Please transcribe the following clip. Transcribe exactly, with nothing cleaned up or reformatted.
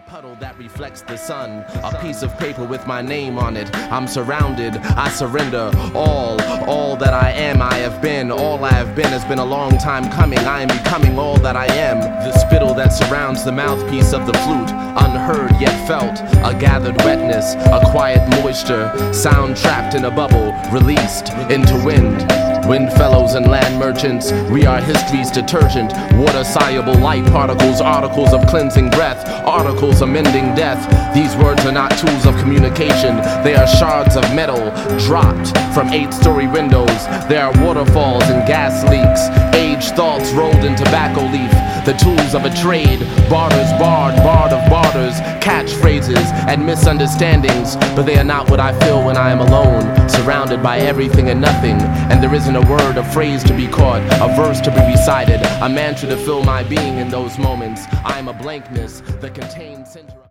puddle that reflects the sun, a piece of paper with my name on it. I'm surrounded, I surrender all, all that I am, I have been. All I have been has been a long time coming. I am becoming all that I am. The spittle that surrounds the mouthpiece of the flute, unheard yet felt, a gathered wetness, a quiet moisture, sound trapped in a bubble, released into wind. Wind fellows and land merchants, we are history's detergent. Water-soluble light particles, articles of cleansing breath, articles amending death. These words are not tools of communication. They are shards of metal dropped from eight-story windows. They are waterfalls and gas leaks, aged thoughts rolled in tobacco leaf. The tools of a trade, barters barred, barred of barters, catchphrases and misunderstandings. But they are not what I feel when I am alone, surrounded by everything and nothing. And there isn't a word, a phrase to be caught, a verse to be recited, a mantra to fill my being in those moments. I am a blankness, the contained center of